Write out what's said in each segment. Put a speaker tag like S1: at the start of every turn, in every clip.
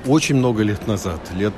S1: Очень много лет назад, лет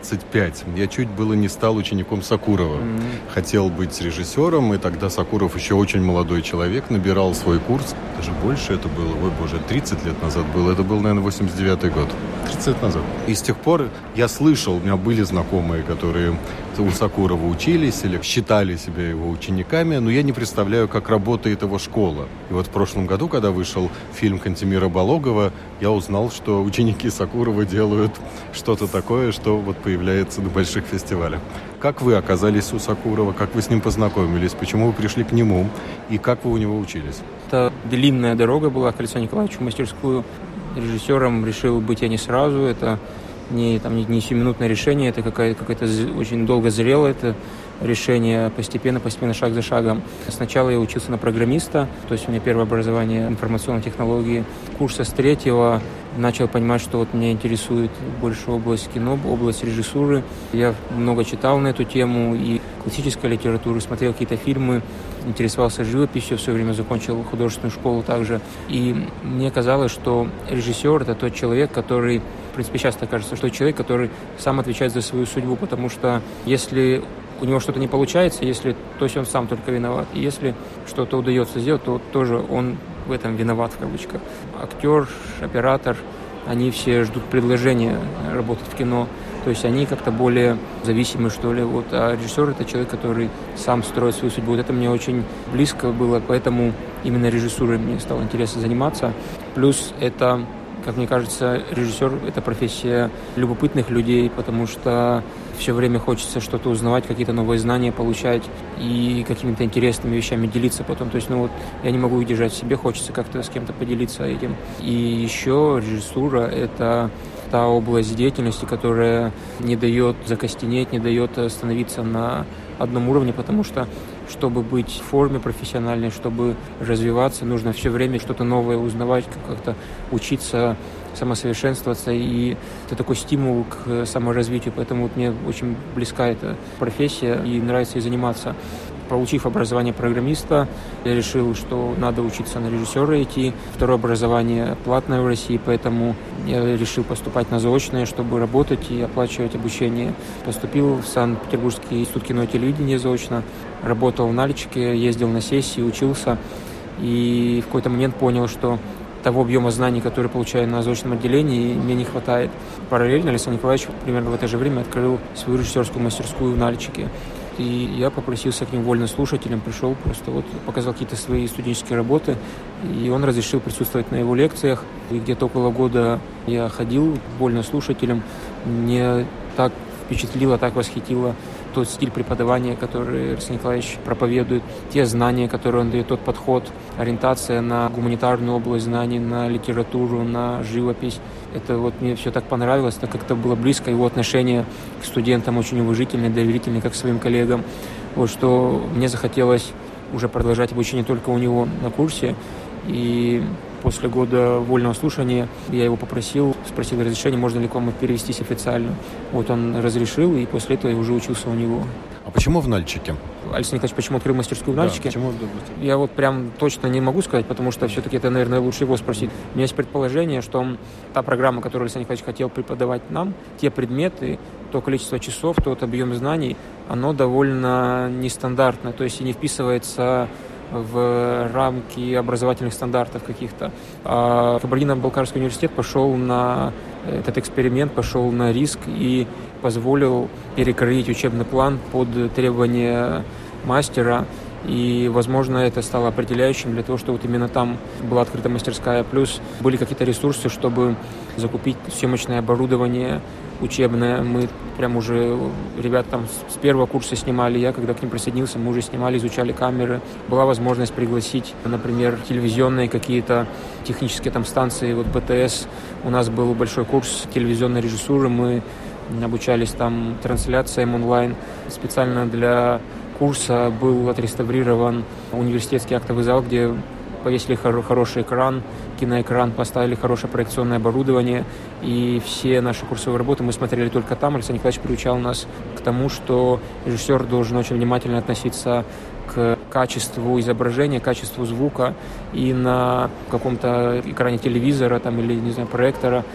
S1: 25, я чуть было не стал учеником Сокурова. Хотел быть режиссером, и тогда Сокуров, еще очень молодой человек, набирал свой курс. Даже больше это было, 30 лет назад было. Это был, наверное, 89-й год. 30 лет назад. И с тех пор я слышал, у меня были знакомые, которые у Сокурова учились или считали себя его учениками, но я не представляю, как работает его школа. И вот в прошлом году, когда вышел фильм Кантемира Бологова, я узнал, что ученики Сокурова делают что-то такое, что вот появляется на больших фестивалях. Как вы оказались у Сокурова, как вы с ним познакомились, почему вы пришли к нему и как вы у него учились?
S2: Это длинная дорога была к Александру Николаевичу в мастерскую. Режиссером решил быть я не сразу, это не сиюминутное решение, это какое-то очень долго зрело это решение, постепенно, шаг за шагом. Сначала я учился на программиста, то есть у меня первое образование информационной технологии. Курса с 3-го начал понимать, что вот меня интересует больше область кино, область режиссуры. Я много читал на эту тему и классической литературы, смотрел какие-то фильмы, интересовался живописью, в свое время закончил художественную школу также. И мне казалось, что режиссер – это тот человек, который, в принципе, часто кажется, что человек, который сам отвечает за свою судьбу, потому что если у него что-то не получается, то есть он сам только виноват. И если что-то удается сделать, то тоже он в этом виноват, в кавычках. Актер, оператор, они все ждут предложения работать в кино. То есть они как-то более зависимы, что ли. Вот. А режиссер – это человек, который сам строит свою судьбу. Вот это мне очень близко было, поэтому именно режиссурой мне стало интересно заниматься. Плюс это, как мне кажется, режиссер – это профессия любопытных людей, потому что все время хочется что-то узнавать, какие-то новые знания получать и какими-то интересными вещами делиться потом. То есть, я не могу их держать в себе, хочется как-то с кем-то поделиться этим. И еще режиссура – это та область деятельности, которая не дает закостенеть, не дает остановиться на одном уровне, потому что, чтобы быть в форме профессиональной, чтобы развиваться, нужно все время что-то новое узнавать, как-то учиться, самосовершенствоваться, и это такой стимул к саморазвитию, поэтому мне очень близка эта профессия и нравится ей заниматься. Получив образование программиста, я решил, что надо учиться на режиссера идти. Второе образование платное в России, поэтому я решил поступать на заочное, чтобы работать и оплачивать обучение. Поступил в Санкт-Петербургский институт кино и телевидения заочно, работал в Нальчике, ездил на сессии, учился. И в какой-то момент понял, что того объема знаний, который получаю на заочном отделении, мне не хватает. Параллельно Александр Николаевич примерно в это же время открыл свою режиссерскую мастерскую в Нальчике. И я попросился к ним вольнослушателем, пришел, просто показал какие-то свои студенческие работы, и он разрешил присутствовать на его лекциях. И где-то около года я ходил вольнослушателем. Мне так впечатлило, так восхитило тот стиль преподавания, который Александр Николаевич проповедует, те знания, которые он дает, тот подход, ориентация на гуманитарную область знаний, на литературу, на живопись. Это мне все так понравилось, так как это было близко, его отношение к студентам очень уважительное, доверительное, как к своим коллегам. Что мне захотелось уже продолжать обучение только у него на курсе. И после года вольного слушания я его спросил разрешения, можно ли к вам перевестись официально. Он разрешил, и после этого я уже учился у него.
S1: А почему в Нальчике?
S2: Александр Николаевич, почему открыл мастерскую в Нальчике?
S1: Да, почему?
S2: Я прям точно не могу сказать, потому что все-таки это, наверное, лучше его спросить. У меня есть предположение, что та программа, которую Александр Николаевич хотел преподавать нам, те предметы, то количество часов, тот объем знаний, оно довольно нестандартное, то есть и не вписывается в рамки образовательных стандартов каких-то. А Кабардино-Балкарский университет пошел на этот эксперимент, пошел на риск и позволил перекроить учебный план под требования мастера. И, возможно, это стало определяющим для того, что именно там была открыта мастерская. Плюс были какие-то ресурсы, чтобы закупить съемочное оборудование учебное. Мы прям уже, ребята там с первого курса снимали. Я, когда к ним присоединился, мы уже снимали, изучали камеры. Была возможность пригласить, например, телевизионные какие-то технические станции. БТС. У нас был большой курс телевизионной режиссуры. Мы обучались там трансляциям онлайн. Специально для курса был отреставрирован университетский актовый зал, где повесили хороший экран, киноэкран, поставили хорошее проекционное оборудование, и все наши курсовые работы мы смотрели только там. Александр Николаевич приучал нас к тому, что режиссер должен очень внимательно относиться к качеству изображения, качеству звука, и на каком-то экране телевизора или, проектора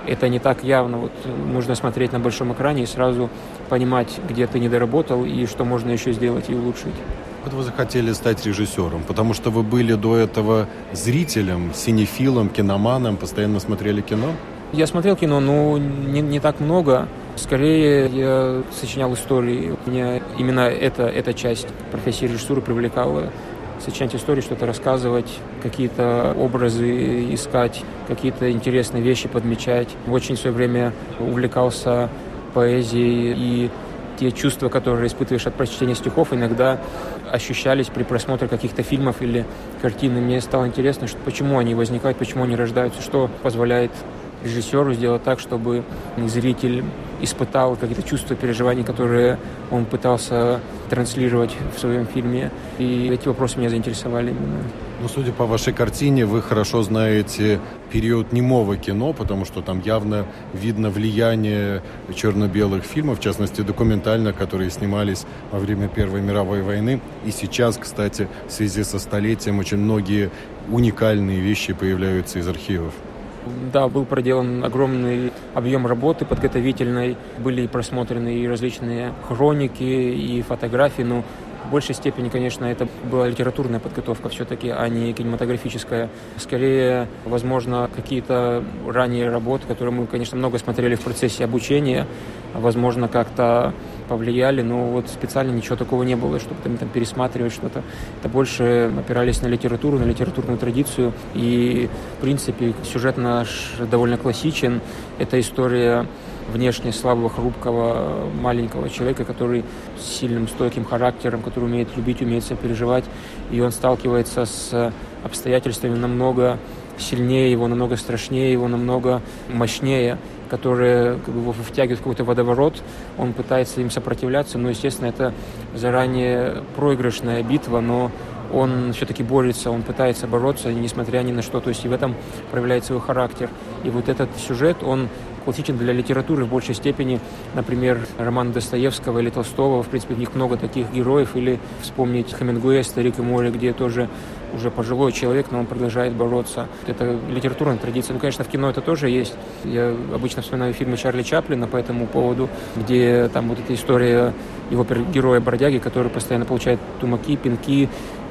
S2: это не так явно. Вот нужно смотреть на большом экране и сразу понимать, где ты недоработал и что можно еще сделать и улучшить.
S1: Вот вы захотели стать режиссером, потому что вы были до этого зрителем, синефилом, киноманом, постоянно смотрели кино?
S2: Я смотрел кино, но не так много. Скорее, я сочинял истории. Меня именно эта часть профессии режиссуры привлекала. Сочинять истории, что-то рассказывать, какие-то образы искать, какие-то интересные вещи подмечать. Очень в свое время увлекался поэзией, и те чувства, которые испытываешь от прочтения стихов, иногда ощущались при просмотре каких-то фильмов или картин. И мне стало интересно, почему они возникают, почему они рождаются, что позволяет режиссеру сделать так, чтобы зритель испытал какие-то чувства, переживания, которые он пытался транслировать в своем фильме. И эти вопросы меня заинтересовали именно.
S1: Ну, судя по вашей картине, вы хорошо знаете период немого кино, потому что там явно видно влияние черно-белых фильмов, в частности, документальных, которые снимались во время Первой мировой войны. И сейчас, кстати, в связи со столетием, очень многие уникальные вещи появляются из архивов.
S2: Да, был проделан огромный объем работы подготовительной, были просмотрены и различные хроники, и фотографии, но в большей степени, конечно, это была литературная подготовка все-таки, а не кинематографическая. Скорее, возможно, какие-то ранние работы, которые мы, конечно, много смотрели в процессе обучения, возможно, как-то повлияли, но вот специально ничего такого не было, чтобы там пересматривать что-то. Это больше опирались на литературу, на литературную традицию. И, в принципе, сюжет наш довольно классичен. Это история внешне слабого, хрупкого, маленького человека, который с сильным, стойким характером, который умеет любить, умеет сопереживать. И он сталкивается с обстоятельствами намного сильнее его, намного страшнее его, намного мощнее, которые его втягивают в какой-то водоворот, он пытается им сопротивляться, но, естественно, это заранее проигрышная битва, но он все-таки борется, он пытается бороться, несмотря ни на что, то есть и в этом проявляет свой характер. И вот этот сюжет, он классичен для литературы в большей степени, например, роман Достоевского или Толстого, в принципе, в них много таких героев, или вспомнить Хемингуэя «Старик и море», где тоже уже пожилой человек, но он продолжает бороться. Это литературная традиция. Ну, конечно, в кино это тоже есть. Я обычно вспоминаю фильмы Чарли Чаплина по этому поводу, где там вот эта история его героя-бродяги, который постоянно получает тумаки, пинки,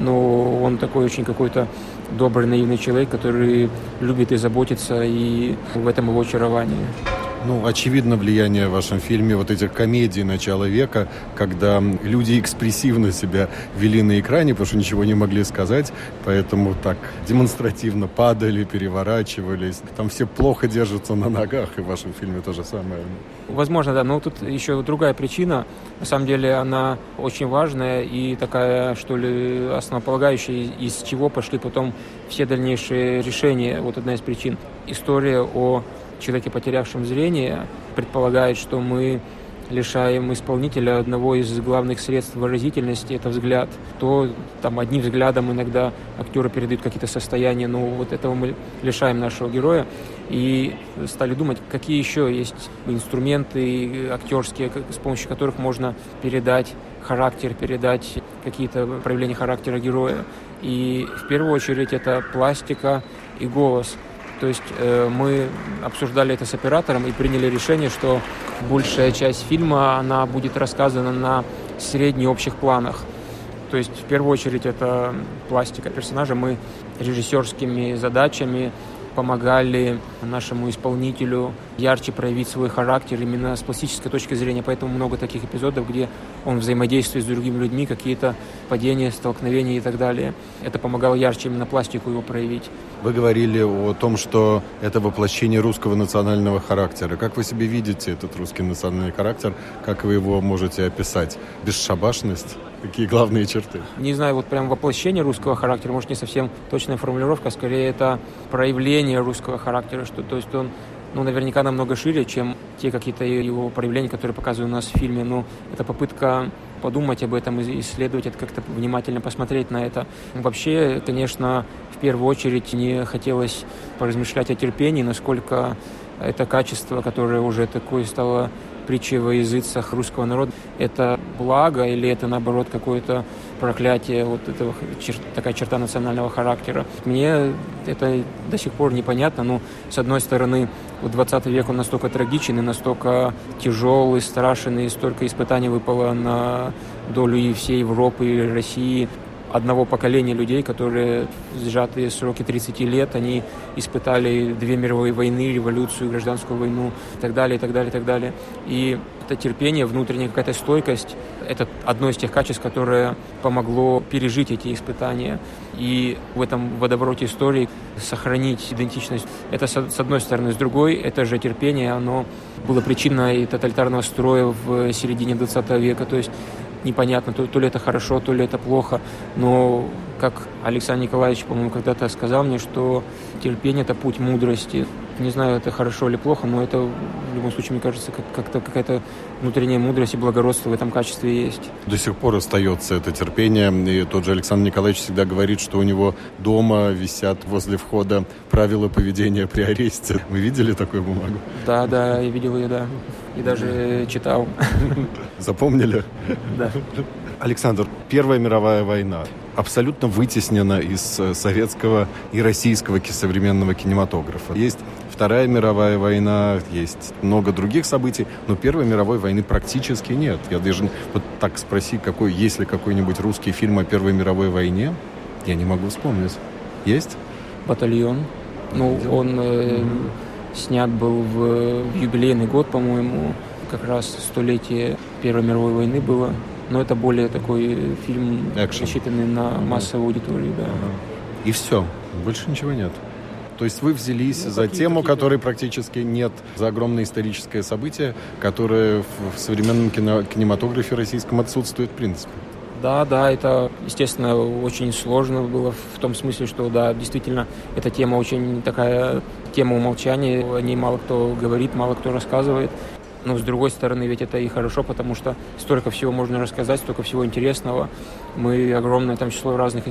S2: но он такой очень какой-то добрый, наивный человек, который любит и заботится, и в этом его очарование.
S1: Ну, очевидно, влияние в вашем фильме вот этих комедий начала века, когда люди экспрессивно себя вели на экране, потому что ничего не могли сказать, поэтому так демонстративно падали, переворачивались. Там все плохо держатся на ногах, и в вашем фильме то же самое.
S2: Возможно, да, но тут еще другая причина. На самом деле она очень важная и такая, что ли, основополагающая, из чего пошли потом все дальнейшие решения. Вот одна из причин. История о человеке, потерявшем зрение, предполагает, что мы лишаем исполнителя одного из главных средств выразительности, это взгляд. То там одним взглядом иногда актеры передают какие-то состояния, но вот этого мы лишаем нашего героя. И стали думать, какие еще есть инструменты актерские, с помощью которых можно передать характер, передать какие-то проявления характера героя. И в первую очередь это пластика и голос. То есть мы обсуждали это с оператором и приняли решение, что большая часть фильма, она будет рассказана на средне-общих планах. То есть в первую очередь это пластика персонажа. Мы режиссерскими задачами помогали нашему исполнителю ярче проявить свой характер именно с пластической точки зрения. Поэтому много таких эпизодов, где он взаимодействует с другими людьми, какие-то падения, столкновения и так далее. Это помогало ярче именно пластику его проявить.
S1: Вы говорили о том, что это воплощение русского национального характера. Как вы себе видите этот русский национальный характер? Как вы его можете описать? Бесшабашность? Какие главные черты?
S2: Не знаю, вот прям воплощение русского характера, может, не совсем точная формулировка, скорее это проявление русского характера, что, то есть он, наверняка намного шире, чем те какие-то его проявления, которые показывают у нас в фильме, но это попытка подумать об этом, исследовать это, как-то внимательно посмотреть на это. Вообще, конечно, в первую очередь не хотелось поразмышлять о терпении, насколько это качество, которое уже такое стало притчей во языцах русского народа, это благо или это, наоборот, какое-то проклятие вот этого, такая черта национального характера. Мне это до сих пор непонятно, но с одной стороны, вот 20 век он настолько трагичен и настолько тяжелый, страшен, и столько испытаний выпало на долю и всей Европы, и России. Одного поколения людей, которые сжатые сроки 30 лет, они испытали 2 мировые войны, революцию, гражданскую войну и так далее, и так далее, и так далее. И это терпение, внутренняя какая-то стойкость, это одно из тех качеств, которое помогло пережить эти испытания. И в этом водовороте истории сохранить идентичность. Это с одной стороны. С другой, это же терпение, оно было причиной тоталитарного строя в середине 20 века. То есть непонятно, то ли это хорошо, то ли это плохо, но, как Александр Николаевич, по-моему, когда-то сказал мне, что терпение – это путь мудрости. Не знаю, это хорошо или плохо, но это, в любом случае, мне кажется, как-то какая-то внутренняя мудрость и благородство в этом качестве есть.
S1: До сих пор остается это терпение, и тот же Александр Николаевич всегда говорит, что у него дома висят возле входа правила поведения при аресте. Вы видели такую бумагу?
S2: Да, я видел ее, да. И даже читал.
S1: Запомнили?
S2: Да.
S1: Александр, Первая мировая война абсолютно вытеснена из советского и российского современного кинематографа. Есть Вторая мировая война, есть много других событий, но Первой мировой войны практически нет. Я даже вот так спроси, есть ли какой-нибудь русский фильм о Первой мировой войне, я не могу вспомнить. Есть?
S2: «Батальон». Он снят был в юбилейный год, по-моему, как раз 100-летие Первой мировой войны было. Но это более такой фильм, рассчитанный на массовую аудиторию. Да.
S1: И все, больше ничего нет. То есть вы взялись за тему, которой практически нет, за огромное историческое событие, которое в современном кинематографе российском отсутствует в принципе.
S2: Да, это, естественно, очень сложно было в том смысле, что, да, действительно, эта тема очень такая, тема умолчания, о ней мало кто говорит, мало кто рассказывает. Но, с другой стороны, ведь это и хорошо, потому что столько всего можно рассказать, столько всего интересного. Мы огромное там число разных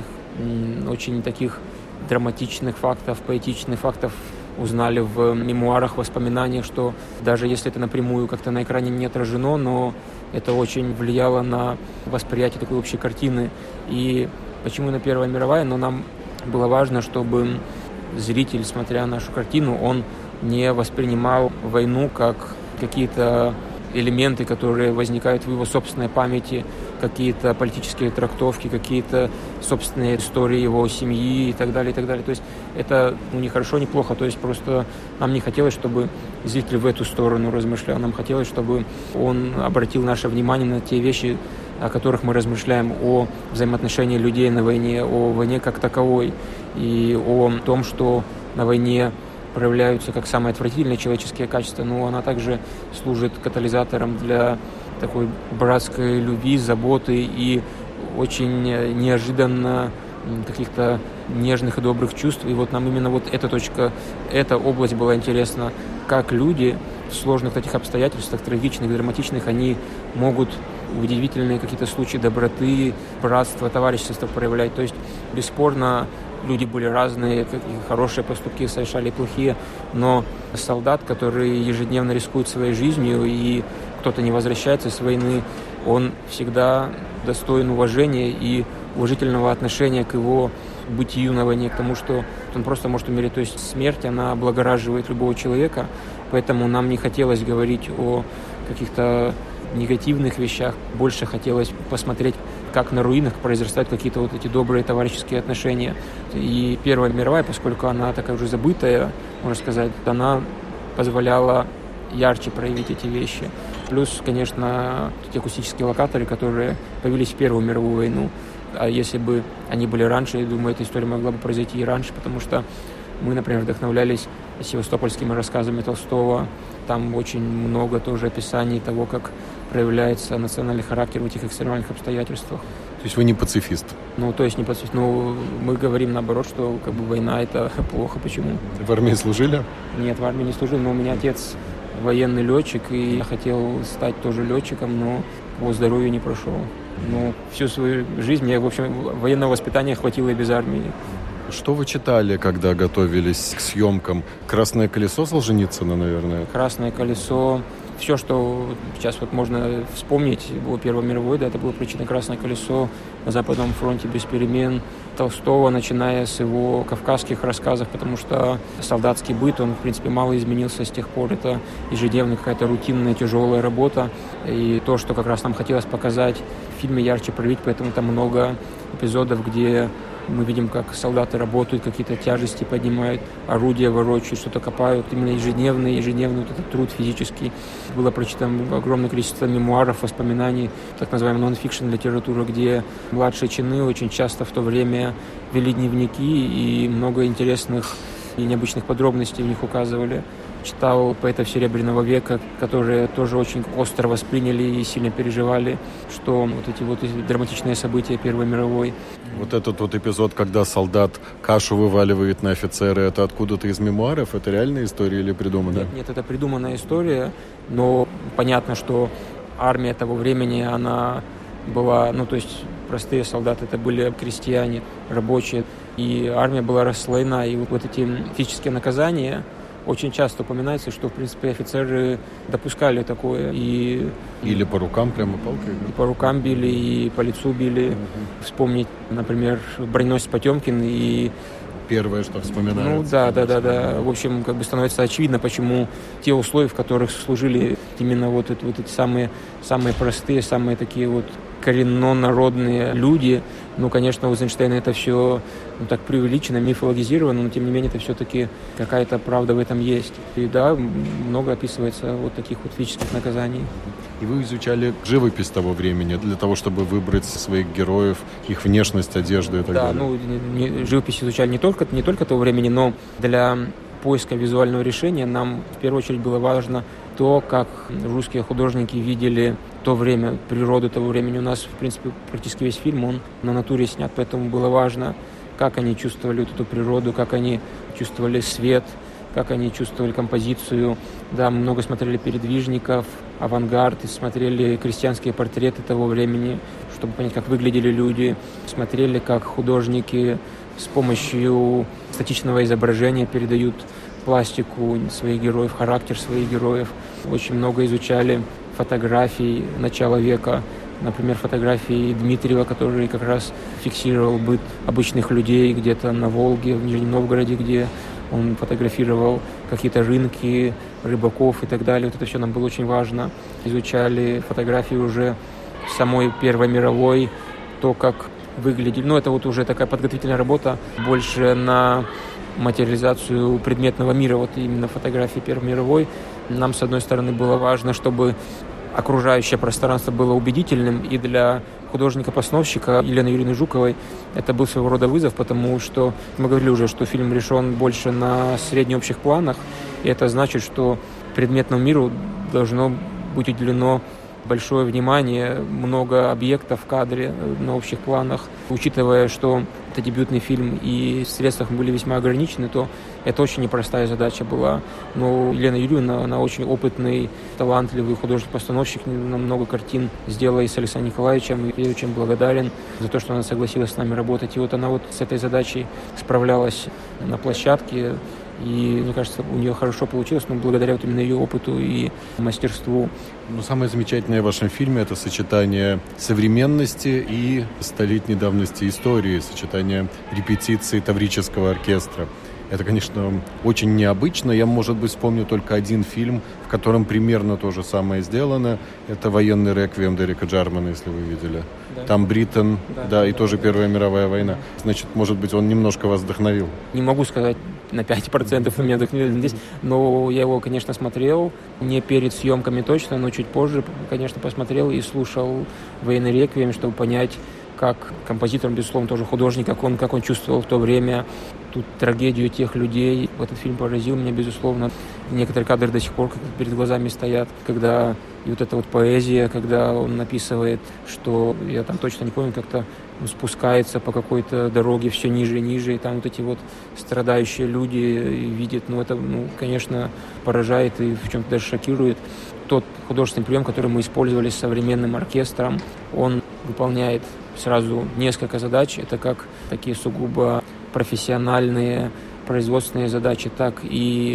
S2: очень таких драматичных фактов, поэтичных фактов узнали в мемуарах, воспоминаниях, что даже если это напрямую как-то на экране не отражено, но это очень влияло на восприятие такой общей картины. И почему именно Первая мировая? Но нам было важно, чтобы зритель, смотря нашу картину, он не воспринимал войну как какие-то элементы, которые возникают в его собственной памяти, какие-то политические трактовки, какие-то собственные истории его семьи и так далее, и так далее. То есть это не хорошо, не плохо. То есть просто нам не хотелось, чтобы зритель в эту сторону размышлял. Нам хотелось, чтобы он обратил наше внимание на те вещи, о которых мы размышляем, о взаимоотношении людей на войне, о войне как таковой и о том, что на войне проявляются как самые отвратительные человеческие качества, но она также служит катализатором для такой братской любви, заботы и очень неожиданно каких-то нежных и добрых чувств. И вот нам именно вот эта точка, эта область была интересна, как люди в сложных таких обстоятельствах, трагичных, драматичных, они могут удивительные какие-то случаи доброты, братства, товарищества проявлять. То есть, бесспорно, люди были разные, хорошие поступки совершали, плохие, но солдат, который ежедневно рискует своей жизнью, и кто-то не возвращается с войны, он всегда достоин уважения и уважительного отношения к его бытию на войне, к тому, что он просто может умереть. То есть смерть, она облагораживает любого человека, поэтому нам не хотелось говорить о каких-то негативных вещах, больше хотелось посмотреть, как на руинах произрастают какие-то вот эти добрые товарищеские отношения. И Первая мировая, поскольку она такая уже забытая, можно сказать, она позволяла ярче проявить эти вещи. Плюс, конечно, те акустические локаторы, которые появились в Первую мировую войну. А если бы они были раньше, я думаю, эта история могла бы произойти и раньше, потому что мы, например, вдохновлялись севастопольскими рассказами Толстого. Там очень много тоже описаний того, как проявляется национальный характер в этих экстремальных обстоятельствах.
S1: То есть вы не пацифист?
S2: То есть не пацифист. Мы говорим наоборот, что война – это плохо. Почему?
S1: В армии служили?
S2: Нет, в армии не служил, но у меня отец военный летчик, и я хотел стать тоже летчиком, но по здоровью не прошел. Всю свою жизнь мне, в общем, военного воспитания хватило и без армии.
S1: Что вы читали, когда готовились к съемкам? «Красное колесо» Солженицына, наверное?
S2: «Красное колесо», все, что сейчас вот можно вспомнить о Первой мировой, да, это было «Плечино красное колесо», «На Западном фронте без перемен», Толстого, начиная с его кавказских рассказов, потому что солдатский быт, он, в принципе, мало изменился с тех пор. Это ежедневная какая-то рутинная, тяжелая работа. И то, что как раз нам хотелось показать в фильме, ярче проявить, поэтому там много эпизодов, где мы видим, как солдаты работают, какие-то тяжести поднимают, орудия ворочают, что-то копают. Именно ежедневный вот этот труд физический. Было прочитано огромное количество мемуаров, воспоминаний, так называемая нон-фикшн литература, где младшие чины очень часто в то время вели дневники, и много интересных и необычных подробностей в них указывали. Читал поэтов Серебряного века, которые тоже очень остро восприняли и сильно переживали, что вот эти вот драматичные события Первой мировой.
S1: Вот этот вот эпизод, когда солдат кашу вываливает на офицера, это откуда-то из мемуаров? Это реальная история или придуманная?
S2: Нет, это придуманная история, но понятно, что армия того времени, она была, то есть простые солдаты, это были крестьяне, рабочие, и армия была расслоена, и вот эти физические наказания очень часто упоминается, что, в принципе, офицеры допускали такое.
S1: Или по рукам прямо палкой?
S2: И по рукам били, и по лицу били. Вспомнить, например, броненосец Потемкин и...
S1: Первое, что вспоминается.
S2: Да. В общем, становится очевидно, почему те условия, в которых служили именно вот эти самые простые, самые такие вот коренно-народные люди. Конечно, у Эйзенштейна это все так преувеличено, мифологизировано, но тем не менее это все-таки какая-то правда в этом есть. И да, много описывается вот таких вот физических наказаний.
S1: И вы изучали живопись того времени для того, чтобы выбрать своих героев, их внешность, одежду и так далее?
S2: Да, живопись изучали не только того времени, но для поиска визуального решения нам в первую очередь было важно то, как русские художники видели то время, природу того времени. У нас, в принципе, практически весь фильм, он на натуре снят, поэтому было важно, как они чувствовали вот эту природу, как они чувствовали свет, как они чувствовали композицию. Да, мы много смотрели передвижников, авангард, и смотрели крестьянские портреты того времени, чтобы понять, как выглядели люди. Смотрели, как художники с помощью статичного изображения передают пластику своих героев, характер своих героев. Очень много изучали фотографий начала века. Например, фотографии Дмитриева, который как раз фиксировал быт обычных людей где-то на Волге, в Нижнем Новгороде, где он фотографировал какие-то рынки, рыбаков и так далее. Вот это все нам было очень важно. Изучали фотографии уже самой Первой мировой, то, как выглядели. Это вот уже такая подготовительная работа, больше на материализацию предметного мира, вот именно фотографии Первой мировой. Нам, с одной стороны, было важно, чтобы окружающее пространство было убедительным, и для художника-постановщика Елены Юрьевны Жуковой это был своего рода вызов, потому что мы говорили уже, что фильм решен больше на среднеобщих планах, и это значит, что предметному миру должно быть уделено большое внимание, много объектов в кадре на общих планах. Учитывая, что это дебютный фильм и средства были весьма ограничены, то это очень непростая задача была. Но Елена Юрьевна, она очень опытный, талантливый художник-постановщик, много картин сделала и с Александром Николаевичем, и я очень благодарен за то, что она согласилась с нами работать. И вот она вот с этой задачей справлялась на площадке. И, мне кажется, у нее хорошо получилось, но благодаря вот именно ее опыту и мастерству.
S1: Самое замечательное в вашем фильме – это сочетание современности и столетней давности истории, сочетание репетиций Таврического оркестра. Это, конечно, очень необычно. Я, может быть, вспомню только один фильм, в котором примерно то же самое сделано. Это «Военный реквием» Дерека Джармана, если вы видели. Да. Там Бриттон, и тоже Первая мировая война. Значит, может быть, он немножко вас вдохновил? Не могу сказать на 5% меня вдохновил здесь, но я его, конечно, смотрел. Не перед съемками точно, но чуть позже, конечно, посмотрел и слушал «Военный реквием», чтобы понять, как композитор, безусловно, тоже художник, как он чувствовал в то время ту трагедию тех людей. Этот фильм поразил меня, безусловно. Некоторые кадры до сих пор перед глазами стоят, когда и вот эта вот поэзия, когда он написывает, что, я там точно не помню, как-то спускается по какой-то дороге все ниже и ниже, и там вот эти вот страдающие люди видят, это, конечно, поражает и в чем-то даже шокирует. Тот художественный прием, который мы использовали с современным оркестром, он выполняет сразу несколько задач. Это как такие сугубо профессиональные производственные задачи, так и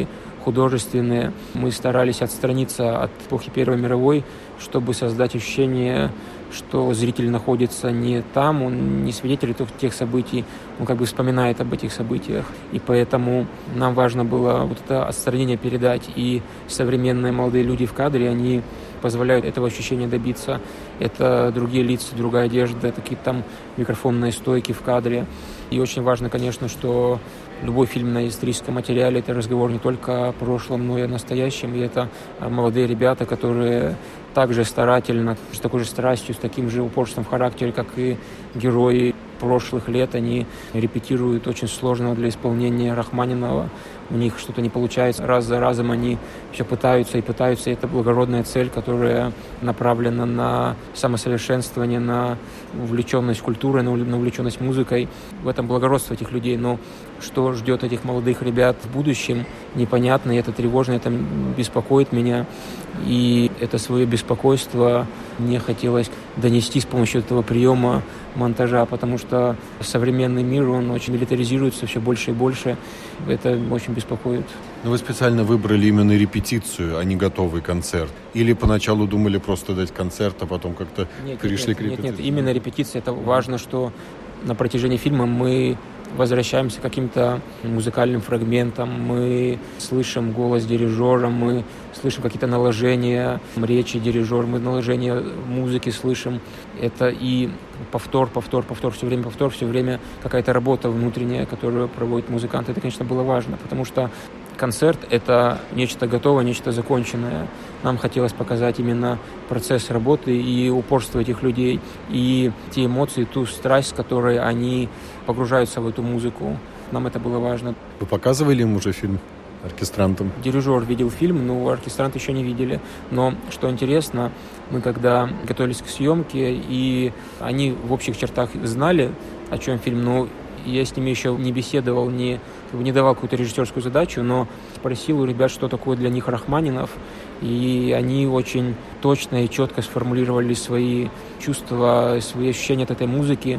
S2: художественные. Мы старались отстраниться от эпохи Первой мировой, чтобы создать ощущение, что зритель находится не там, он не свидетель тех событий, он как бы вспоминает об этих событиях. И поэтому нам важно было вот это отстранение передать. И современные молодые люди в кадре, они позволяют этого ощущения добиться. Это другие лица, другая одежда, такие там микрофонные стойки в кадре. И очень важно, конечно, что любой фильм на историческом материале – это разговор не только о прошлом, но и о настоящем. И это молодые ребята, которые также старательно, с такой же страстью, с таким же упорством в характере, как и герои прошлых лет, они репетируют очень сложного для исполнения Рахманинова. У них что-то не получается. Раз за разом они все пытаются. И это благородная цель, которая направлена на самосовершенствование, на увлеченность культурой, на увлеченность музыкой. В этом благородство этих людей. Но что ждет этих молодых ребят в будущем, непонятно, и это тревожно, это беспокоит меня. И это свое беспокойство мне хотелось донести с помощью этого приема монтажа, потому что современный мир, он очень милитаризируется все больше и больше. Это очень беспокоит.
S1: Но вы специально выбрали именно репетицию, а не готовый концерт? Или поначалу думали просто дать концерт, а потом как-то перешли к репетиции?
S2: Нет, именно репетиция. Это важно, что на протяжении фильма мы возвращаемся к каким-то музыкальным фрагментам, мы слышим голос дирижера, мы слышим какие-то наложения речи дирижера, мы наложения музыки слышим. Это и повтор, все время какая-то работа внутренняя, которую проводит музыкант. Это, конечно, было важно, потому что концерт — это нечто готовое, нечто законченное. Нам хотелось показать именно процесс работы и упорство этих людей, и те эмоции, ту страсть, с которой они погружаются в эту музыку. Нам это было важно.
S1: Вы показывали им уже фильм оркестрантам?
S2: Дирижер видел фильм, но оркестранты еще не видели. Но, что интересно, мы когда готовились к съемке, и они в общих чертах знали, о чем фильм, но я с ними еще не беседовал, не давал какую-то режиссерскую задачу, но спросил у ребят, что такое для них Рахманинов, и они очень точно и четко сформулировали свои чувства, свои ощущения от этой музыки,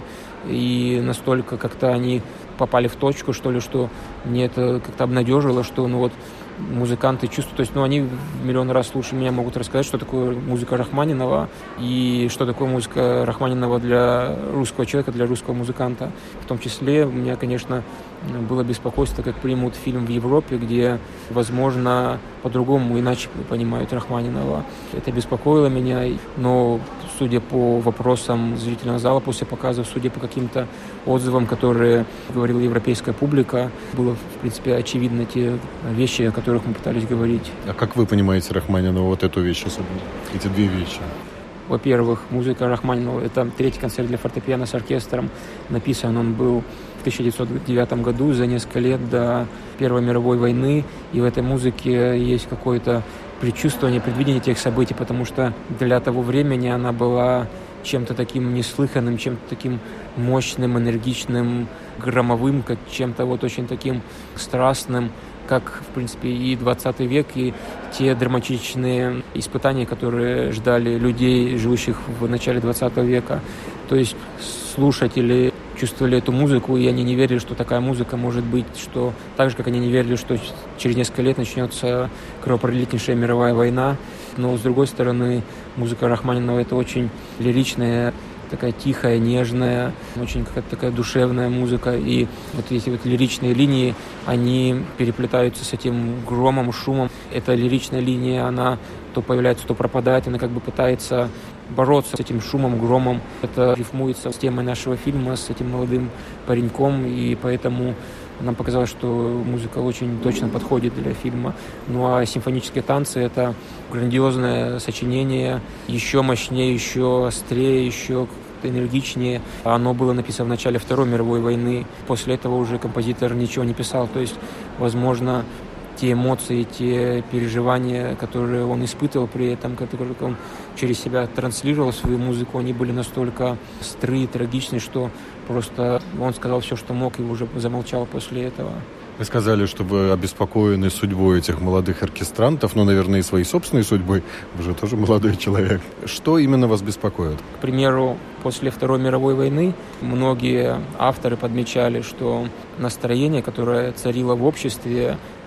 S2: и настолько как-то они попали в точку, что ли, что мне это как-то обнадежило, что музыканты чувствуют, то есть, они миллион раз лучше меня могут рассказать, что такое музыка Рахманинова и что такое музыка Рахманинова для русского человека, для русского музыканта. В том числе у меня, конечно, было беспокойство, как примут фильм в Европе, где, возможно, по-другому, иначе понимают Рахманинова. Это беспокоило меня, но судя по вопросам зрительного зала после показов, судя по каким-то отзывам, которые говорила европейская публика, было, в принципе, очевидно те вещи, о которых мы пытались говорить.
S1: А как вы понимаете Рахманинова, вот эту вещь особенно, эти две вещи?
S2: Во-первых, музыка Рахманинова — это третий концерт для фортепиано с оркестром. Написан он был в 1909 году, за несколько лет до Первой мировой войны. И в этой музыке есть какое-то предчувствование, предвидение тех событий, потому что для того времени она была чем-то таким неслыханным, чем-то таким мощным, энергичным, громовым, как чем-то очень таким страстным, как, в принципе, и 20 век, и те драматичные испытания, которые ждали людей, живущих в начале 20 века. То есть слушатели чувствовали эту музыку, и они не верили, что такая музыка может быть, что так же, как они не верили, что через несколько лет начнется кровопролитнейшая мировая война. Но, с другой стороны, музыка Рахманинова — это очень лиричная, такая тихая, нежная, очень какая-то такая душевная музыка. И вот эти лиричные линии, они переплетаются с этим громом, шумом. Эта лиричная линия, она то появляется, то пропадает. Она как бы пытается бороться с этим шумом, громом. Это рифмуется с темой нашего фильма, с этим молодым пареньком. И поэтому нам показалось, что музыка очень точно подходит для фильма. Ну а симфонические танцы — это грандиозное сочинение, еще мощнее, еще острее, еще энергичнее. Оно было написано в начале Второй мировой войны. После этого уже композитор ничего не писал. То есть, возможно, те эмоции, те переживания, которые он испытывал при этом, которые он через себя транслировал свою музыку, они были настолько острые и трагичны, что просто он сказал все, что мог, и уже замолчал после этого.
S1: Вы сказали, что вы обеспокоены судьбой этих молодых оркестрантов, но, наверное, и своей собственной судьбой. Вы же тоже молодой человек. Что именно вас беспокоит?
S2: К примеру, после Второй мировой войны многие авторы подмечали, что настроение, которое царило в обществе,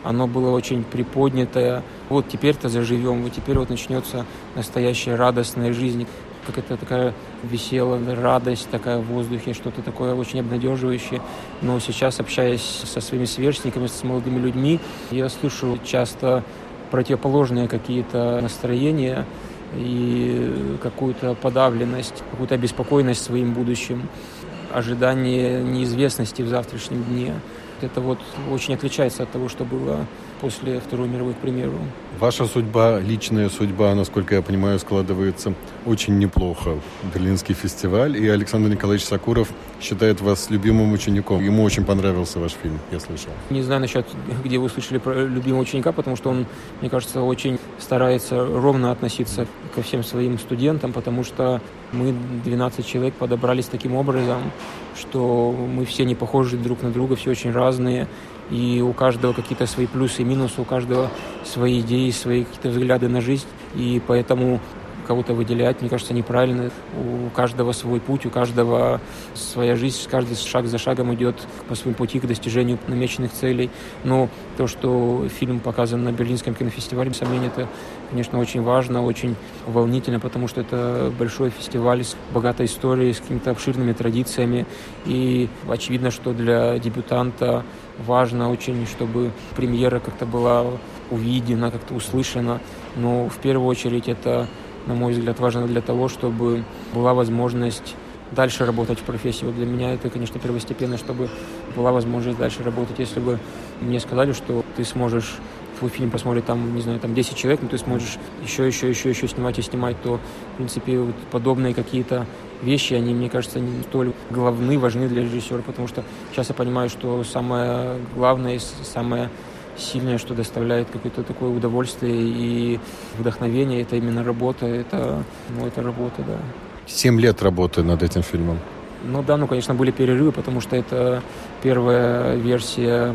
S2: оно было очень приподнятое. Вот теперь-то заживем, вот теперь вот начнется настоящая радостная жизнь. Какая-то такая веселая радость такая в воздухе, что-то такое очень обнадеживающее. Но сейчас, общаясь со своими сверстниками, с молодыми людьми, я слышу часто противоположные какие-то настроения и какую-то подавленность, какую-то обеспокоенность своим будущим, ожидание неизвестности в завтрашнем дне. Это вот очень отличается от того, что было после Второй мировой, к примеру.
S1: Ваша судьба, личная судьба, насколько я понимаю, складывается очень неплохо. Берлинский фестиваль, и Александр Николаевич Сокуров считает вас любимым учеником. Ему очень понравился ваш фильм, я слышал.
S2: Не знаю насчет, где вы слышали про любимого ученика, потому что он, мне кажется, очень старается ровно относиться ко всем своим студентам, потому что мы, 12 человек, подобрались таким образом, что мы все не похожи друг на друга, все очень разные, и у каждого какие-то свои плюсы и минусы, у каждого свои идеи, свои какие-то взгляды на жизнь, и поэтому кого-то выделять, мне кажется, неправильно. У каждого свой путь, у каждого своя жизнь, каждый шаг за шагом идет по своему пути к достижению намеченных целей. Но то, что фильм показан на Берлинском кинофестивале, без сомнения, это, конечно, очень важно, очень волнительно, потому что это большой фестиваль с богатой историей, с какими-то обширными традициями. И очевидно, что для дебютанта важно очень, чтобы премьера как-то была увидена, как-то услышана. Но в первую очередь это, на мой взгляд, важно для того, чтобы была возможность дальше работать в профессии. Вот для меня это, конечно, первостепенно, чтобы была возможность дальше работать. Если бы мне сказали, что ты сможешь, твой фильм посмотрит там, не знаю, там 10 человек, но ты сможешь еще снимать, то, в принципе, вот подобные какие-то вещи, они, мне кажется, не столь важны для режиссера, потому что сейчас я понимаю, что самое главное и самое сильное, что доставляет какое-то такое удовольствие и вдохновение, это именно работа, это работа, да.
S1: 7 лет работы над этим фильмом.
S2: Ну да, конечно, были перерывы, потому что это первая версия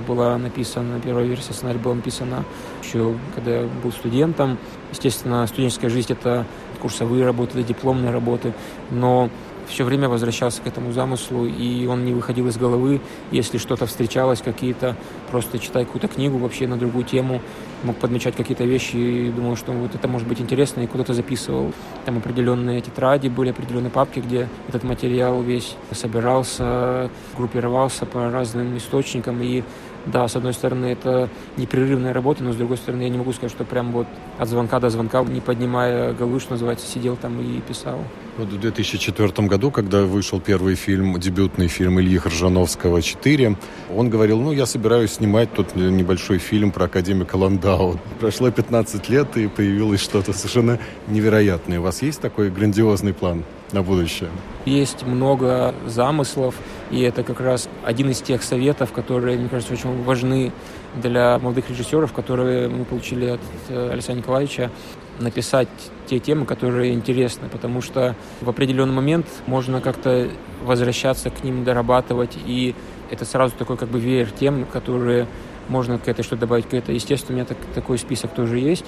S2: сценария была написана еще, когда я был студентом. Естественно, студенческая жизнь — это курсовые работы, это дипломные работы, но все время возвращался к этому замыслу, и он не выходил из головы. Если что-то встречалось, просто читая какую-то книгу вообще на другую тему, мог подмечать какие-то вещи и думал, что вот это может быть интересно, и куда-то записывал. Там определенные тетради были, определенные папки, где этот материал весь собирался, группировался по разным источникам. И да, с одной стороны, это непрерывная работа, но с другой стороны, я не могу сказать, что прям вот от звонка до звонка, не поднимая головы, что называется, сидел там и писал.
S1: Вот в 2004 году, когда вышел первый фильм, дебютный фильм Ильи Хржановского «4», он говорил, я собираюсь снимать тот небольшой фильм про академика Ландау. Прошло 15 лет, и появилось что-то совершенно невероятное. У вас есть такой грандиозный план на будущее?
S2: Есть много замыслов, и это как раз один из тех советов, которые, мне кажется, очень важны для молодых режиссеров, которые мы получили от Александра Николаевича, написать те темы, которые интересны, потому что в определенный момент можно как-то возвращаться к ним, дорабатывать, и это сразу такой веер тем, которые можно к этой что-то добавить, к этой. Естественно, у меня такой список тоже есть,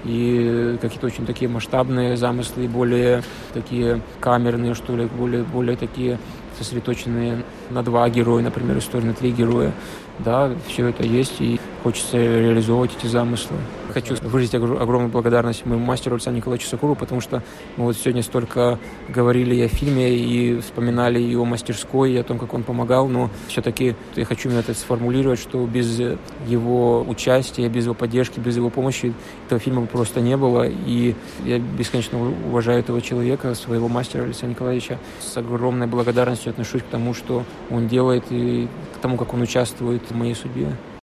S2: и какие-то очень такие масштабные замыслы, более такие камерные, что ли, более такие сосредоточенные на 2 героя, например, истории на 3 героя. Да, все это есть, и хочется реализовывать эти замыслы. Хочу выразить огромную благодарность моему мастеру Александру Николаевичу Сокурову, потому что мы вот сегодня столько говорили и о фильме, и вспоминали и о мастерской, и о том, как он помогал, но все-таки я хочу именно это сформулировать, что без его участия, без его поддержки, без его помощи этого фильма бы просто не было, и я бесконечно уважаю этого человека, своего мастера Александра Николаевича. С огромной благодарностью отношусь к тому, что он делает, и к тому, как он участвует в моей судьбе.